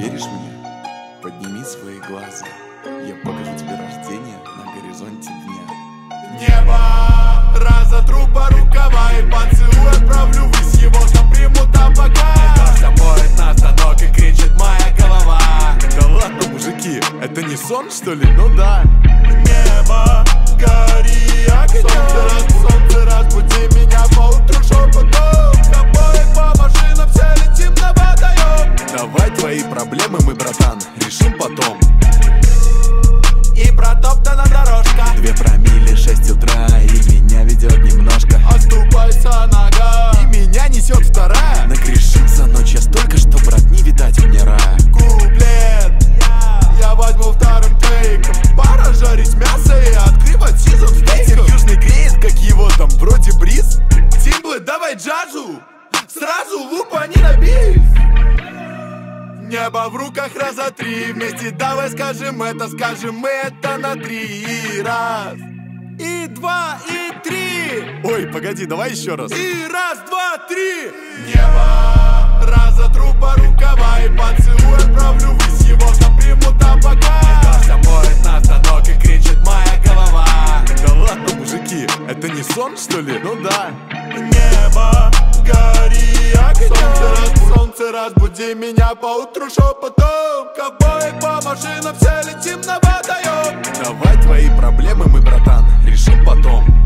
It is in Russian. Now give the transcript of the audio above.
веришь мне? Подними свои глаза, я покажу тебе рождение на горизонте дня. Небо, разотру по рукава и поцелуй отправлю ввысь его, что примут облака. Дождь омоет нас до ног и кричит моя голова. Да ладно, мужики, это не сон, что ли? Ну да. Небо, гори огнем, солнце разбуди меня поутру шепотом. Тобой по машинам все летим на водоем. Давай твои проблемы мы, братан, решим потом. И протоптана дорожка, 2 промилле, 6 утра, и меня ведет немножко. оступается нога, И меня несет вторая. Нагрешился ночь я столько, что, брат, не видать мне рая. куплет я возьму вторым тейком. Пора жарить мясо и открывать сезон Ветер стейков. южный греет, как его там, вроде бриз. Тимблы, давай джазу, сразу лупа не набей. Небо в руках раза 3, вместе давай скажем это на 3. И раз, и 2, и 3. Ой, погоди, давай еще раз. И раз, 2, 3. Небо, разотру по рукава и поцелуй отправлю ввысь его, что примут облака. Дождь омоет нас до ног и кричит моя голова. Да ладно, мужики, это не сон, что ли? Ну да. Небо, гори огнем, солнце разбуди меня поутру шепотом. Ковбои по машинам все летим на водоем. Давай твои проблемы мы, братан, решим потом.